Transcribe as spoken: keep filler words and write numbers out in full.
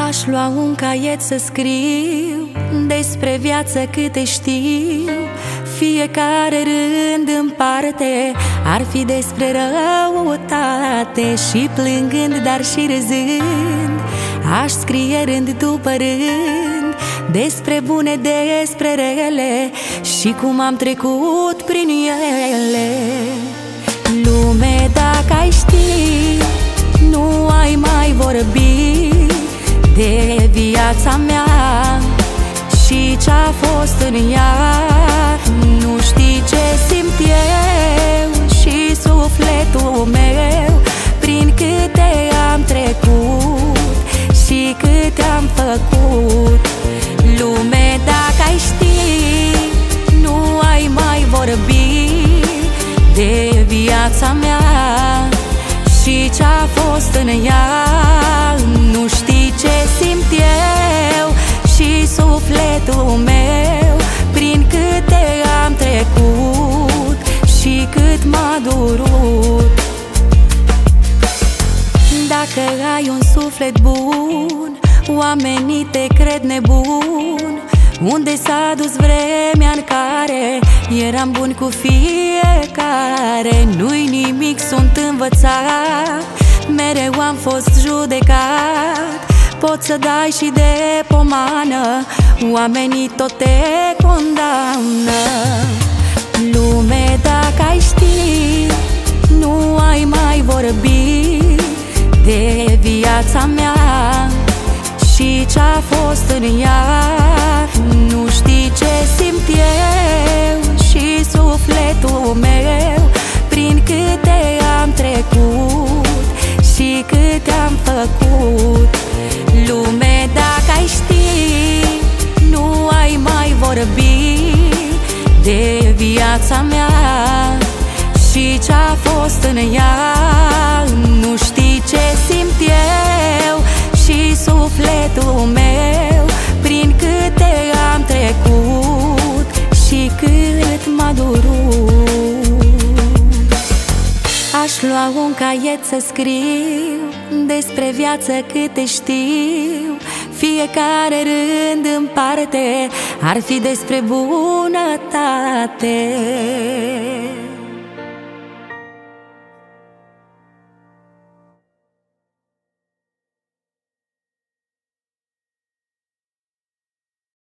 Aș lua un caiet să scriu despre viață câte știu. Fiecare rând în parte ar fi despre răutate. Și plângând, dar și râzând, aș scrie rând după rând despre bune, despre rele și cum am trecut prin ele. Lume, dacă ai ști, nu ai mai vorbi de viața mea și ce-a fost în ea. Nu știi ce simt eu și sufletul meu, prin câte am trecut și câte am făcut. Lume, dacă ai ști, nu ai mai vorbi de viața mea și ce-a fost în ea. Nu știi ce simt eu și sufletul meu, prin câte am trecut și cât m-a durut. Dacă ai un suflet bun, oamenii te cred nebun. Unde s-a dus vremea în care eram bun cu fiecare? Nu-i nimic, sunt învățat, mereu am fost judecat. Poți să dai și de pomană, oamenii tot te condamnă. Lume, dacă ai ști, nu ai mai vorbi de viața mea și ce-a fost în ea. Nu știi ce simt eu și sufletul meu, prin câte am trecut și câte am făcut. Lume, dacă ai ști, nu ai mai vorbi de viața mea și ce-a fost în ea. Nu știi ce simt eu și sufletul meu, prin câte am trecut și cât m-a durut. Aș lua un caiet să scriu despre viață câte știu. Fiecare rând în parte ar fi despre bunătate.